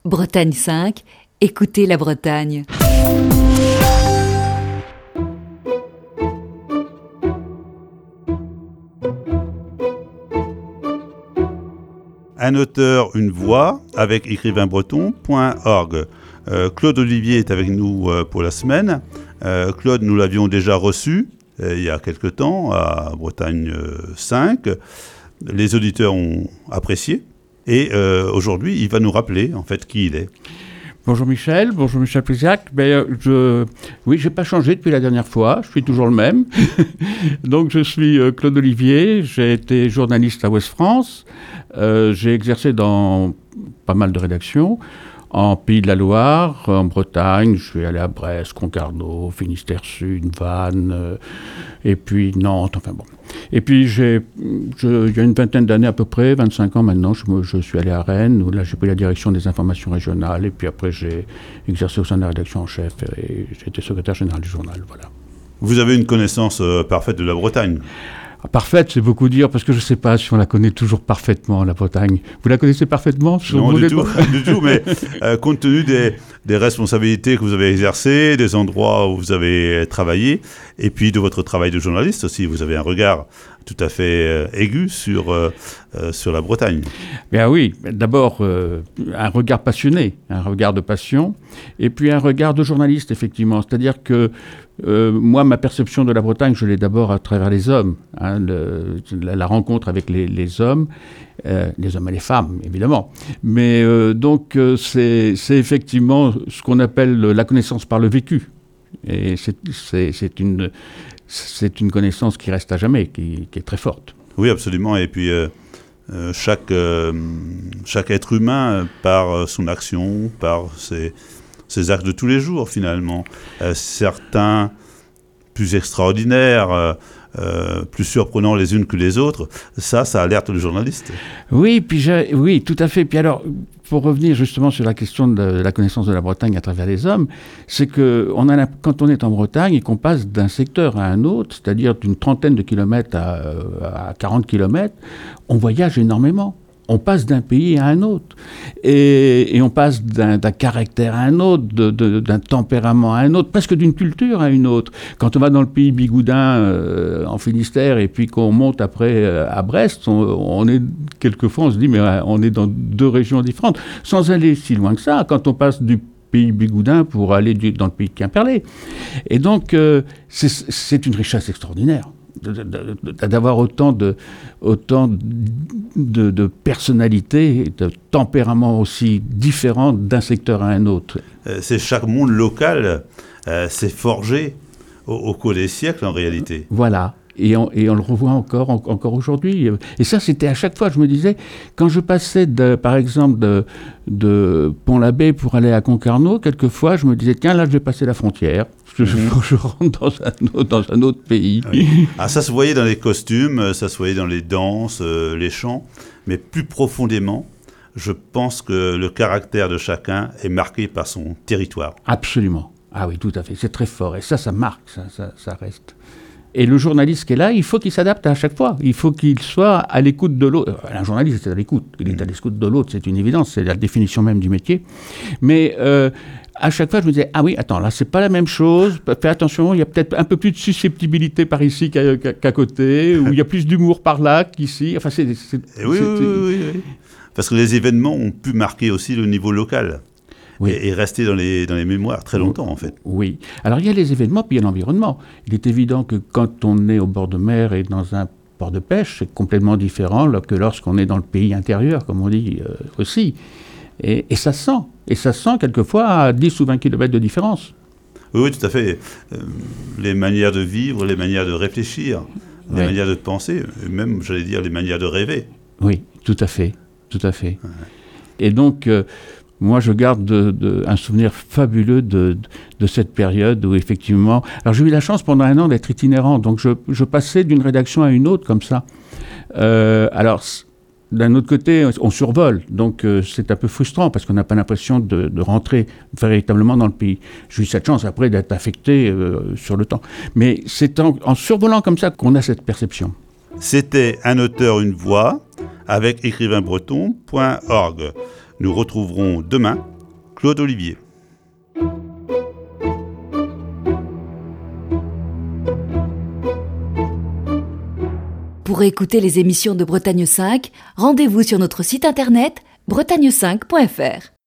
Bretagne 5, écoutez la Bretagne. Un auteur, une voix, avec écrivainbreton.org. Claude Olivier est avec nous pour la semaine. Claude, nous l'avions déjà reçu il y a quelque temps à Bretagne 5. Les auditeurs ont apprécié. Et aujourd'hui, il va nous rappeler en fait qui il est. Bonjour Michel Plésiac. Oui, j'ai pas changé depuis la dernière fois, je suis toujours le même. Donc je suis Claude Olivier, j'ai été journaliste à Ouest France, j'ai exercé dans pas mal de rédactions, en Pays de la Loire, en Bretagne, je suis allé à Brest, Concarneau, Finistère Sud, Vannes, et puis Nantes, enfin bon. Et puis il y a une vingtaine d'années à peu près, 25 ans maintenant, je suis allé à Rennes, où là j'ai pris la direction des informations régionales, et puis après j'ai exercé au sein de la rédaction en chef, et j'ai été secrétaire général du journal, voilà. Vous avez une connaissance parfaite de la Bretagne. Parfaite, c'est beaucoup dire, parce que je ne sais pas si on la connaît toujours parfaitement, la Bretagne. Vous la connaissez parfaitement? Non, du tout, mais compte tenu des responsabilités que vous avez exercées, des endroits où vous avez travaillé, et puis de votre travail de journaliste aussi, vous avez un regard tout à fait aigu sur la Bretagne. Bien oui, d'abord un regard passionné, un regard de passion, et puis un regard de journaliste, effectivement. C'est-à-dire que moi, ma perception de la Bretagne, je l'ai d'abord à travers les hommes, la rencontre avec les hommes et les femmes, évidemment. Mais donc, c'est effectivement ce qu'on appelle la connaissance par le vécu. Et c'est une connaissance qui reste à jamais, qui est très forte. Oui, absolument. Et puis, chaque être humain, par son action, par ses actes de tous les jours, finalement, certains plus extraordinaires, plus surprenants les unes que les autres, ça alerte le journaliste. Oui, oui, tout à fait. Puis alors, pour revenir justement sur la question de la connaissance de la Bretagne à travers les hommes, c'est que quand on est en Bretagne et qu'on passe d'un secteur à un autre, c'est-à-dire d'une trentaine de kilomètres à 40 kilomètres, on voyage énormément. On passe d'un pays à un autre. Et on passe d'un caractère à un autre, d'un tempérament à un autre, presque d'une culture à une autre. Quand on va dans le pays bigoudin, en Finistère, et puis qu'on monte après à Brest, on est quelquefois, on se dit, mais on est dans deux régions différentes. Sans aller si loin que ça, quand on passe du pays bigoudin pour aller dans le pays de Quimperlé. Et donc, c'est une richesse extraordinaire. D'avoir autant de personnalités, de tempéraments aussi différents d'un secteur à un autre. C'est chaque monde local s'est forgé au cours des siècles en réalité. Voilà. Et on le revoit encore aujourd'hui. Et ça, c'était à chaque fois, je me disais, quand je passais par exemple de Pont-l'Abbé pour aller à Concarneau, quelquefois, je me disais, tiens, là, je vais passer la frontière. Je rentre dans un autre pays. Oui. Ah, ça se voyait dans les costumes, ça se voyait dans les danses, les chants, mais plus profondément, je pense que le caractère de chacun est marqué par son territoire. Absolument. Ah oui, tout à fait. C'est très fort. Et ça marque, ça reste. Et le journaliste qui est là, il faut qu'il s'adapte à chaque fois. Il faut qu'il soit à l'écoute de l'autre. Un journaliste, c'est à l'écoute. Il est à l'écoute de l'autre, c'est une évidence. C'est la définition même du métier. Mais à chaque fois, je me disais, ah oui, attends, là, c'est pas la même chose. Fais attention, il y a peut-être un peu plus de susceptibilité par ici qu'à côté, ou il y a plus d'humour par là qu'ici. Enfin, oui. Parce que les événements ont pu marquer aussi le niveau local. Oui. Et rester dans les mémoires très longtemps, en fait. Oui. Alors, il y a les événements, puis il y a l'environnement. Il est évident que quand on est au bord de mer et dans un port de pêche, c'est complètement différent que lorsqu'on est dans le pays intérieur, comme on dit aussi. Et ça se sent. Et ça se sent quelquefois à 10 ou 20 kilomètres de différence. Oui, tout à fait. Les manières de vivre, les manières de réfléchir, les manières de penser, et même, j'allais dire, les manières de rêver. Oui, tout à fait. Ouais. Et donc... moi, je garde un souvenir fabuleux de cette période où, effectivement... Alors, j'ai eu la chance pendant un an d'être itinérant, donc je passais d'une rédaction à une autre, comme ça. Alors, d'un autre côté, on survole, donc c'est un peu frustrant, parce qu'on n'a pas l'impression de rentrer véritablement dans le pays. J'ai eu cette chance, après, d'être affecté sur le temps. Mais c'est en survolant comme ça qu'on a cette perception. C'était Un auteur, une voix, avec écrivainbreton.org. Nous retrouverons demain Claude Olivier. Pour écouter les émissions de Bretagne 5, rendez-vous sur notre site internet bretagne5.fr.